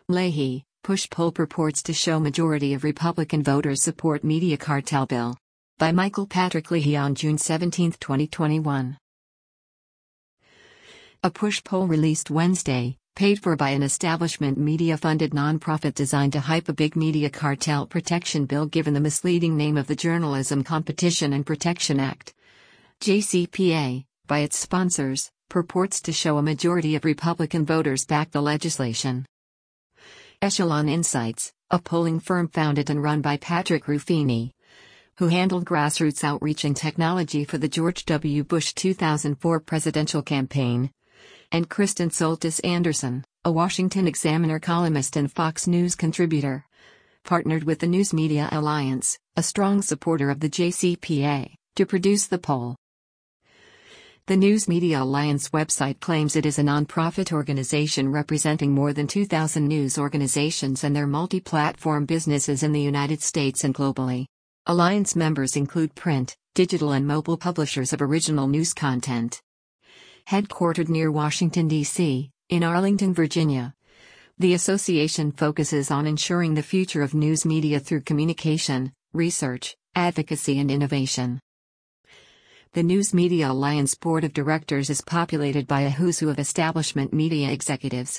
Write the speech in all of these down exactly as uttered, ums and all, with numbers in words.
Leahy, push poll purports to show majority of Republican voters support media cartel bill. By Michael Patrick Leahy on June seventeenth, twenty twenty-one. A push poll released Wednesday, paid for by an establishment media-funded nonprofit designed to hype a big media cartel protection bill given the misleading name of the Journalism Competition and Protection Act. J C P A, by its sponsors, purports to show a majority of Republican voters back the legislation. Echelon Insights, a polling firm founded and run by Patrick Ruffini, who handled grassroots outreach and technology for the George W. Bush two thousand four presidential campaign, and Kristen Soltis Anderson, a Washington Examiner columnist and Fox News contributor, partnered with the News Media Alliance, a strong supporter of the J C P A, to produce the poll. The News Media Alliance website claims it is a nonprofit organization representing more than two thousand news organizations and their multi-platform businesses in the United States and globally. Alliance members include print, digital and mobile publishers of original news content. Headquartered near Washington, D C, in Arlington, Virginia, the association focuses on ensuring the future of news media through communication, research, advocacy and innovation. The News Media Alliance Board of Directors is populated by a who's who of establishment media executives.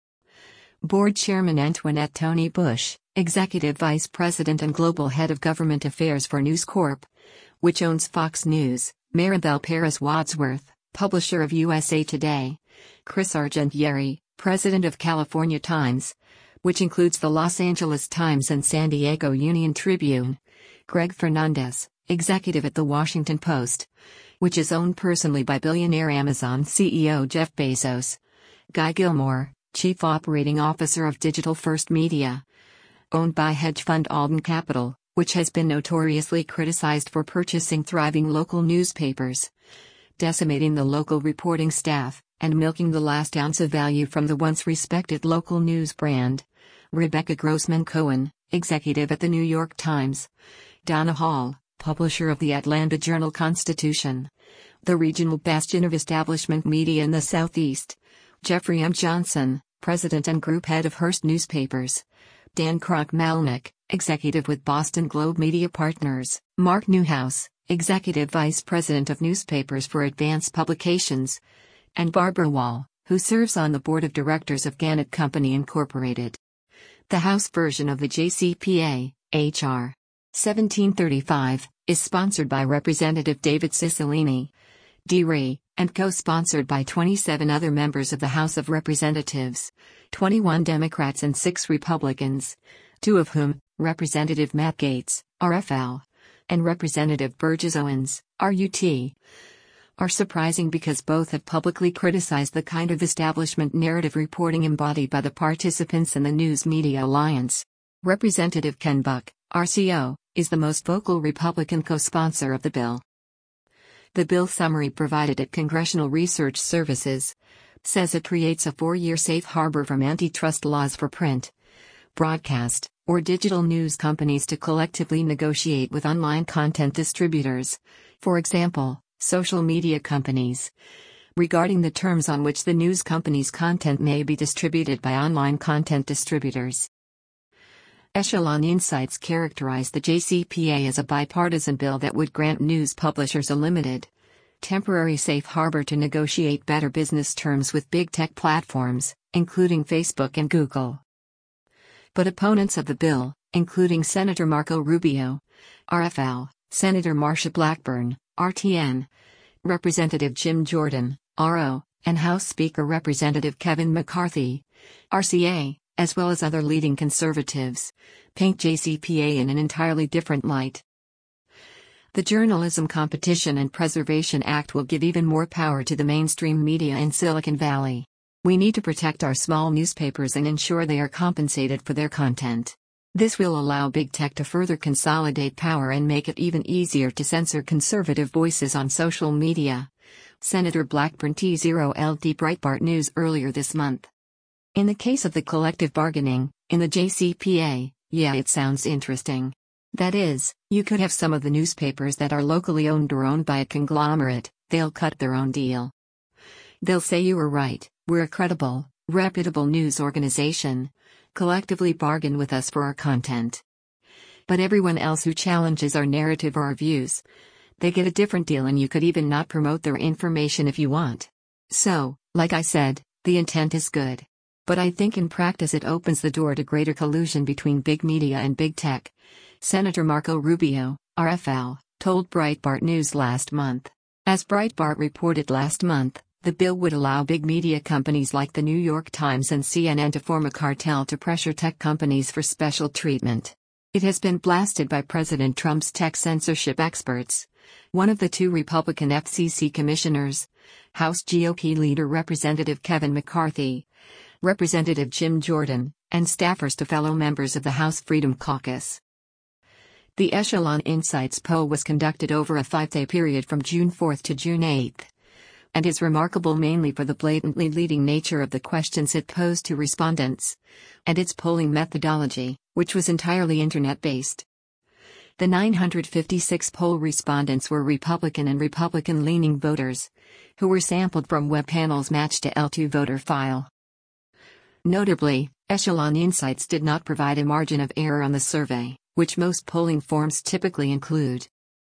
Board Chairman Antoinette Tony Bush, Executive Vice President and Global Head of Government Affairs for News Corp, which owns Fox News; Maribel Perez Wadsworth, publisher of U S A Today; Chris Argentieri, President of California Times, which includes the Los Angeles Times and San Diego Union Tribune; Greg Fernandez, Executive at The Washington Post, which is owned personally by billionaire Amazon C E O Jeff Bezos; Guy Gilmore, Chief Operating Officer of Digital First Media, owned by hedge fund Alden Capital, which has been notoriously criticized for purchasing thriving local newspapers, decimating the local reporting staff, and milking the last ounce of value from the once respected local news brand; Rebecca Grossman Cohen, Executive at The New York Times; Donna Hall, publisher of the Atlanta Journal-Constitution, the regional bastion of establishment media in the Southeast; Jeffrey M. Johnson, President and Group Head of Hearst Newspapers; Dan Kroc-Malnick, Executive with Boston Globe Media Partners; Mark Newhouse, Executive Vice President of Newspapers for Advance Publications; and Barbara Wall, who serves on the Board of Directors of Gannett Company Incorporated. The House version of the J C P A, H R seventeen thirty-five, is sponsored by Representative David Cicilline, D R I, and co-sponsored by twenty-seven other members of the House of Representatives, twenty-one Democrats and six Republicans, two of whom, Representative Matt Gaetz, R F L, and Representative Burgess Owens, R U T, are surprising because both have publicly criticized the kind of establishment narrative reporting embodied by the participants in the News Media Alliance. Representative Ken Buck, R C O, is the most vocal Republican co-sponsor of the bill. The bill summary provided at Congressional Research Services says it creates a four-year safe harbor from antitrust laws for print, broadcast, or digital news companies to collectively negotiate with online content distributors, for example, social media companies, regarding the terms on which the news company's content may be distributed by online content distributors. Echelon Insights characterized the J C P A as a bipartisan bill that would grant news publishers a limited, temporary safe harbor to negotiate better business terms with big tech platforms, including Facebook and Google. But opponents of the bill, including Senator Marco Rubio, R F L, Senator Marsha Blackburn, R T N, Representative Jim Jordan, R O, and House Speaker Representative Kevin McCarthy, R C A, as well as other leading conservatives, paint J C P A in an entirely different light. The Journalism Competition and Preservation Act will give even more power to the mainstream media in Silicon Valley. We need to protect our small newspapers and ensure they are compensated for their content. This will allow big tech to further consolidate power and make it even easier to censor conservative voices on social media. Senator Blackburn T zero L D Breitbart News earlier this month. In the case of the collective bargaining, in the J C P A, yeah, it sounds interesting. That is, you could have some of the newspapers that are locally owned or owned by a conglomerate, they'll cut their own deal. They'll say you were right, we're a credible, reputable news organization. collectively bargain with us for our content. But everyone else who challenges our narrative or our views, they get a different deal, and you could even not promote their information if you want. So, like I said, the intent is good. But I think in practice it opens the door to greater collusion between big media and big tech. Senator Marco Rubio, R F L, told Breitbart News last month. As Breitbart reported last month, the bill would allow big media companies like the New York Times and C N N to form a cartel to pressure tech companies for special treatment. It has been blasted by President Trump's tech censorship experts. One of the two Republican F C C commissioners, House G O P leader Representative Kevin McCarthy, Representative Jim Jordan, and staffers to fellow members of the House Freedom Caucus. The Echelon Insights poll was conducted over a five-day period from June fourth to June eighth, and is remarkable mainly for the blatantly leading nature of the questions it posed to respondents, and its polling methodology, which was entirely internet-based. The nine hundred fifty-six poll respondents were Republican and Republican-leaning voters, who were sampled from web panels matched to L two voter file. Notably, Echelon Insights did not provide a margin of error on the survey, which most polling forms typically include.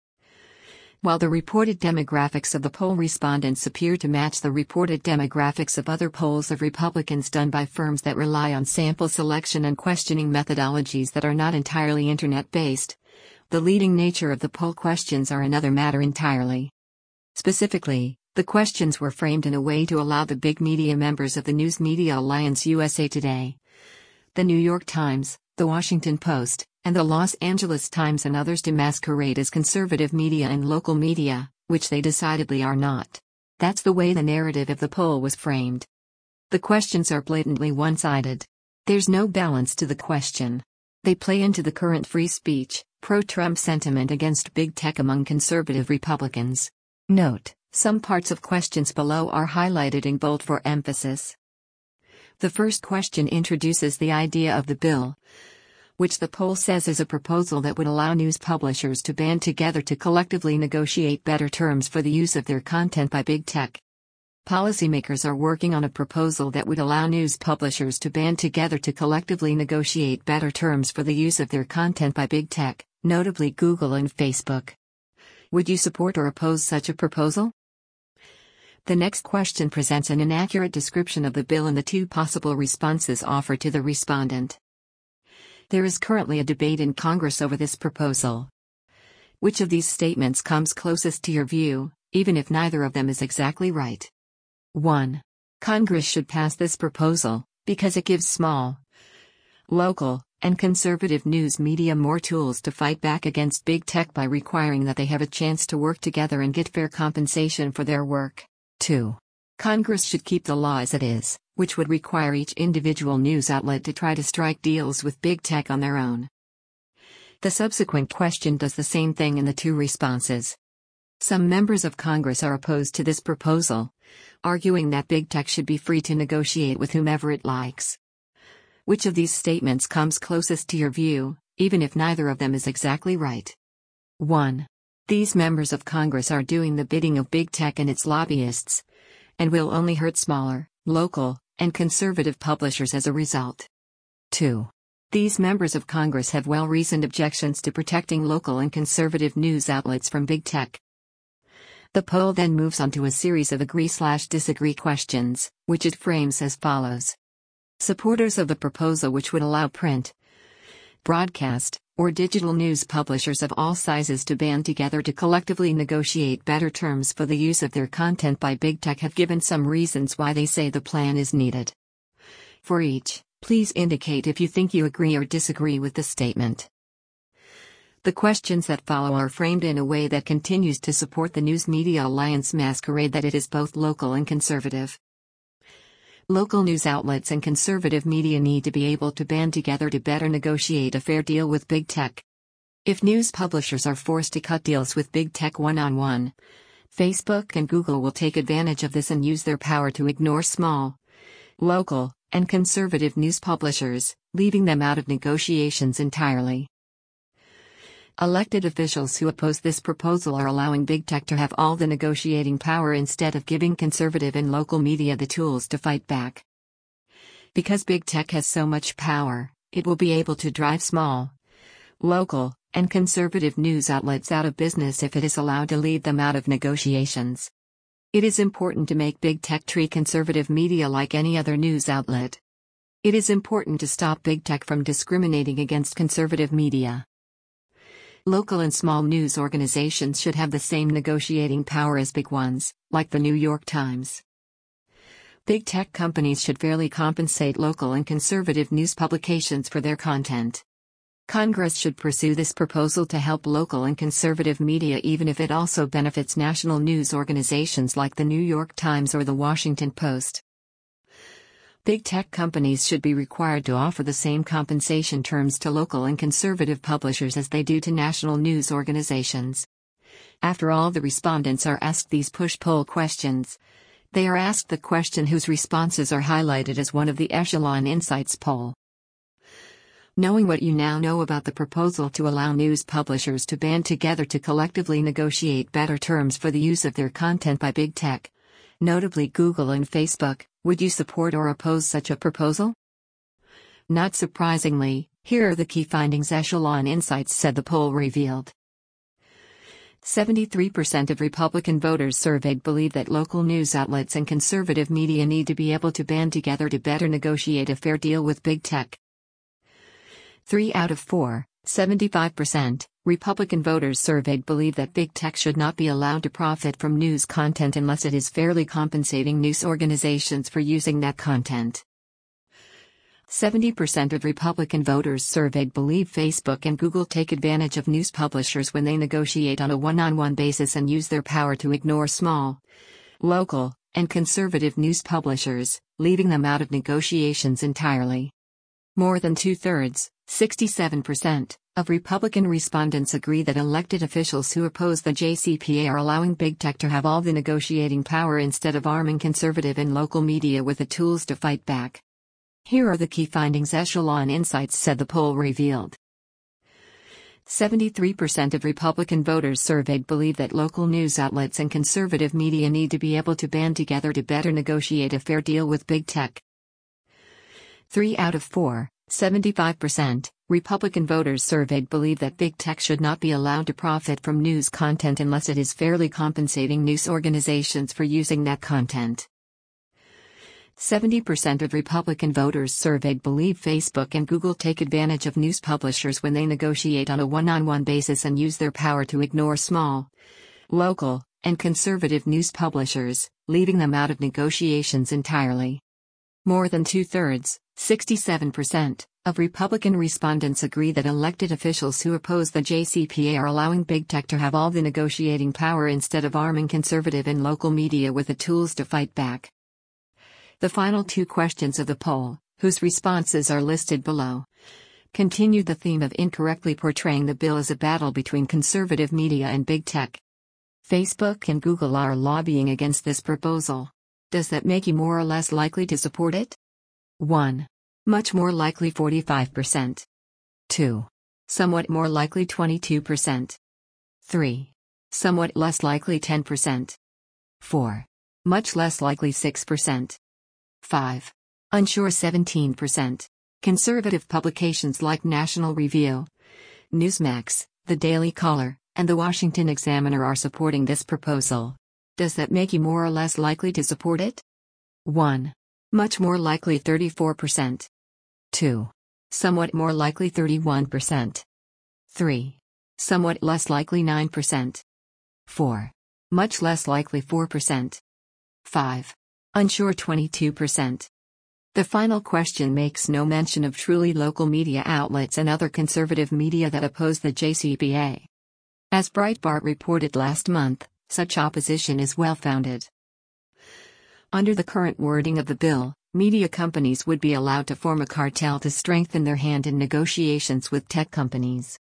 While the reported demographics of the poll respondents appear to match the reported demographics of other polls of Republicans done by firms that rely on sample selection and questioning methodologies that are not entirely internet-based, the leading nature of the poll questions are another matter entirely. Specifically, the questions were framed in a way to allow the big media members of the News Media Alliance U S A Today, the New York Times, the Washington Post, and the Los Angeles Times and others to masquerade as conservative media and local media, which they decidedly are not. That's the way the narrative of the poll was framed. The questions are blatantly one-sided. There's no balance to the question. They play into the current free speech, pro-Trump sentiment against big tech among conservative Republicans. Note, some parts of questions below are highlighted in bold for emphasis. The first question introduces the idea of the bill, which the poll says is a proposal that would allow news publishers to band together to collectively negotiate better terms for the use of their content by big tech. Policymakers are working on a proposal that would allow news publishers to band together to collectively negotiate better terms for the use of their content by big tech, notably Google and Facebook. Would you support or oppose such a proposal? The next question presents an inaccurate description of the bill and the two possible responses offered to the respondent. There is currently a debate in Congress over this proposal. Which of these statements comes closest to your view, even if neither of them is exactly right? one. Congress should pass this proposal, because it gives small, local, and conservative news media more tools to fight back against big tech by requiring that they have a chance to work together and get fair compensation for their work. two. Congress should keep the law as it is, which would require each individual news outlet to try to strike deals with big tech on their own. The subsequent question does the same thing in the two responses. Some members of Congress are opposed to this proposal, arguing that big tech should be free to negotiate with whomever it likes. Which of these statements comes closest to your view, even if neither of them is exactly right? one. These members of Congress are doing the bidding of big tech and its lobbyists, and will only hurt smaller, local, and conservative publishers as a result. two. These members of Congress have well-reasoned objections to protecting local and conservative news outlets from big tech. The poll then moves on to a series of agree-slash-disagree questions, which it frames as follows. Supporters of the proposal which would allow print, broadcast, or digital news publishers of all sizes to band together to collectively negotiate better terms for the use of their content by big tech have given some reasons why they say the plan is needed. For each, please indicate if you think you agree or disagree with the statement. The questions that follow are framed in a way that continues to support the News Media Alliance masquerade that it is both local and conservative. Local news outlets and conservative media need to be able to band together to better negotiate a fair deal with big tech. If news publishers are forced to cut deals with big tech one-on-one, Facebook and Google will take advantage of this and use their power to ignore small, local, and conservative news publishers, leaving them out of negotiations entirely. Elected officials who oppose this proposal are allowing big tech to have all the negotiating power instead of giving conservative and local media the tools to fight back. Because big tech has so much power, it will be able to drive small, local, and conservative news outlets out of business if it is allowed to leave them out of negotiations. It is important to make big tech treat conservative media like any other news outlet. It is important to stop big tech from discriminating against conservative media. Local and small news organizations should have the same negotiating power as big ones, like the New York Times. Big tech companies should fairly compensate local and conservative news publications for their content. Congress should pursue this proposal to help local and conservative media even if it also benefits national news organizations like the New York Times or the Washington Post. Big tech companies should be required to offer the same compensation terms to local and conservative publishers as they do to national news organizations. After all, the respondents are asked these push-pull questions. They are asked the question whose responses are highlighted as one of the Echelon Insights poll. Knowing what you now know about the proposal to allow news publishers to band together to collectively negotiate better terms for the use of their content by big tech, notably Google and Facebook, would you support or oppose such a proposal? Not surprisingly, here are the key findings Echelon Insights said the poll revealed. seventy-three percent of Republican voters surveyed believe that local news outlets and conservative media need to be able to band together to better negotiate a fair deal with big tech. Three out of four, seventy-five percent, Republican voters surveyed believe that big tech should not be allowed to profit from news content unless it is fairly compensating news organizations for using that content. seventy percent of Republican voters surveyed believe Facebook and Google take advantage of news publishers when they negotiate on a one-on-one basis and use their power to ignore small, local, and conservative news publishers, leaving them out of negotiations entirely. More than two-thirds, sixty-seven percent, of Republican respondents agree that elected officials who oppose the J C P A are allowing big tech to have all the negotiating power instead of arming conservative and local media with the tools to fight back. Here are the key findings Echelon Insights said the poll revealed. seventy-three percent of Republican voters surveyed believe that local news outlets and conservative media need to be able to band together to better negotiate a fair deal with big tech. Three out of four, seventy-five percent, Republican voters surveyed believe that big tech should not be allowed to profit from news content unless it is fairly compensating news organizations for using that content. seventy percent of Republican voters surveyed believe Facebook and Google take advantage of news publishers when they negotiate on a one-on-one basis and use their power to ignore small, local, and conservative news publishers, leaving them out of negotiations entirely. More than two-thirds, sixty-seven percent, of Republican respondents agree that elected officials who oppose the J C P A are allowing big tech to have all the negotiating power instead of arming conservative and local media with the tools to fight back. The final two questions of the poll, whose responses are listed below, continued the theme of incorrectly portraying the bill as a battle between conservative media and big tech. Facebook and Google are lobbying against this proposal. Does that make you more or less likely to support it? one. Much more likely forty-five percent. two. Somewhat more likely twenty-two percent. three. Somewhat less likely ten percent. four. Much less likely six percent. five. Unsure seventeen percent. Conservative publications like National Review, Newsmax, The Daily Caller, and The Washington Examiner are supporting this proposal. Does that make you more or less likely to support it? one. Much more likely thirty-four percent. two. Somewhat more likely thirty-one percent. three. Somewhat less likely nine percent. four. Much less likely four percent. five. Unsure twenty-two percent. The final question makes no mention of truly local media outlets and other conservative media that oppose the J C P A. As Breitbart reported last month, such opposition is well-founded. Under the current wording of the bill, media companies would be allowed to form a cartel to strengthen their hand in negotiations with tech companies.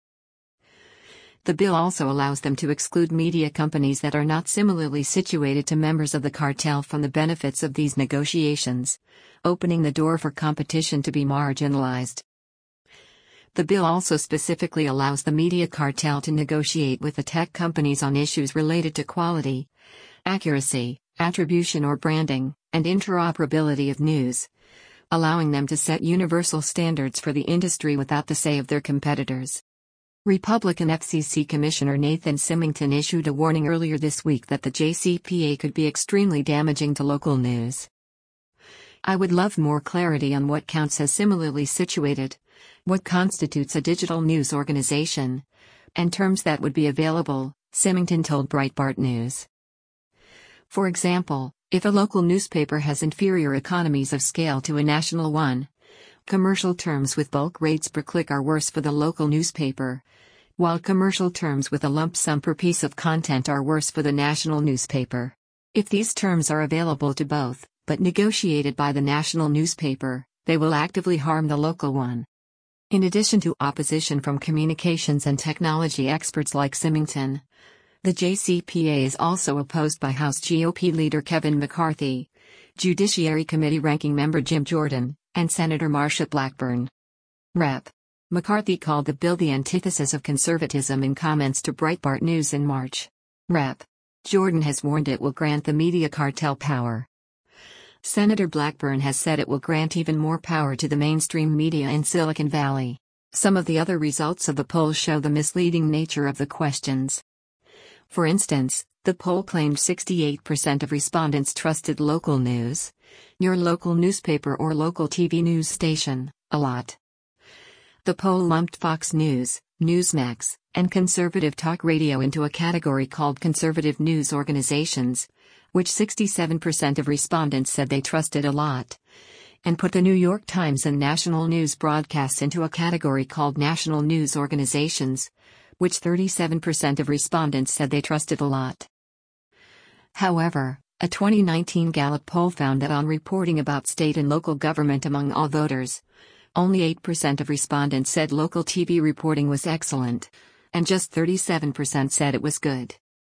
The bill also allows them to exclude media companies that are not similarly situated to members of the cartel from the benefits of these negotiations, opening the door for competition to be marginalized. The bill also specifically allows the media cartel to negotiate with the tech companies on issues related to quality, accuracy, attribution or branding, and interoperability of news, allowing them to set universal standards for the industry without the say of their competitors. Republican F C C Commissioner Nathan Symington issued a warning earlier this week that the J C P A could be extremely damaging to local news. "I would love more clarity on what counts as similarly situated, what constitutes a digital news organization, and terms that would be available," Symington told Breitbart News. For example, if a local newspaper has inferior economies of scale to a national one, commercial terms with bulk rates per click are worse for the local newspaper, while commercial terms with a lump sum per piece of content are worse for the national newspaper. If these terms are available to both, but negotiated by the national newspaper, they will actively harm the local one. In addition to opposition from communications and technology experts like Symington, the J C P A is also opposed by House G O P leader Kevin McCarthy, Judiciary Committee ranking member Jim Jordan, and Senator Marsha Blackburn. Representative McCarthy called the bill the antithesis of conservatism in comments to Breitbart News in March. Representative Jordan has warned it will grant the media cartel power. Senator Blackburn has said it will grant even more power to the mainstream media in Silicon Valley. Some of the other results of the poll show the misleading nature of the questions. For instance, the poll claimed sixty-eight percent of respondents trusted local news, your local newspaper or local T V news station, a lot. The poll lumped Fox News, Newsmax, and conservative talk radio into a category called conservative news organizations, which sixty-seven percent of respondents said they trusted a lot, and put the New York Times and national news broadcasts into a category called national news organizations, which thirty-seven percent of respondents said they trusted a lot. However, a twenty nineteen Gallup poll found that on reporting about state and local government among all voters, only eight percent of respondents said local T V reporting was excellent, and just thirty-seven percent said it was good.